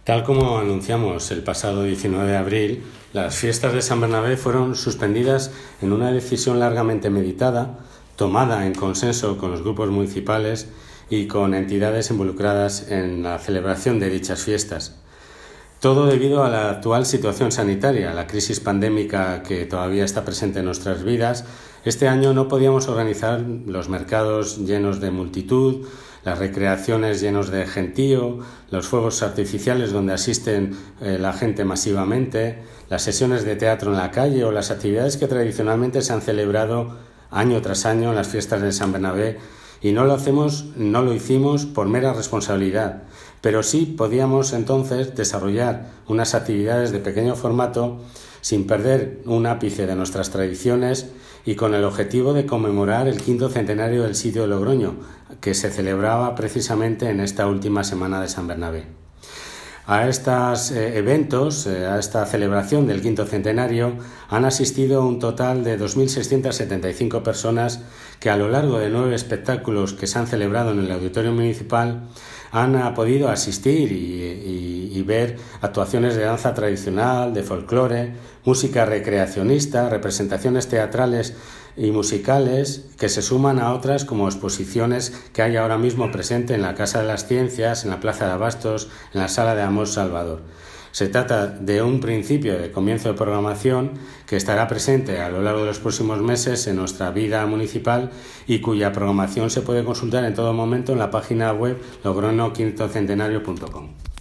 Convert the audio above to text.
Tal como anunciamos el pasado 19 de abril, las fiestas de San Bernabé fueron suspendidas en una decisión largamente meditada, tomada en consenso con los grupos municipales y con entidades involucradas en la celebración de dichas fiestas. Todo debido a la actual situación sanitaria, la crisis pandémica que todavía está presente en nuestras vidas. Este año no podíamos organizar los mercados llenos de multitud, las recreaciones llenos de gentío, los fuegos artificiales donde asisten la gente masivamente, las sesiones de teatro en la calle o las actividades que tradicionalmente se han celebrado año tras año en las fiestas de San Bernabé, y no lo hicimos por mera responsabilidad, pero sí podíamos entonces desarrollar unas actividades de pequeño formato sin perder un ápice de nuestras tradiciones y con el objetivo de conmemorar el 5º centenario del sitio de Logroño, que se celebraba precisamente en esta última semana de San Bernabé. A estos eventos, a esta celebración del 5º centenario, han asistido un total de 2.675 personas que a lo largo de 9 espectáculos que se han celebrado en el Auditorio Municipal han podido asistir y ver actuaciones de danza tradicional, de folclore, música recreacionista, representaciones teatrales y musicales que se suman a otras como exposiciones que hay ahora mismo presente en la Casa de las Ciencias, en la Plaza de Abastos, en la Sala de Amos Salvador. Se trata de un principio de comienzo de programación que estará presente a lo largo de los próximos meses en nuestra vida municipal y cuya programación se puede consultar en todo momento en la página web logroño5centenario.com.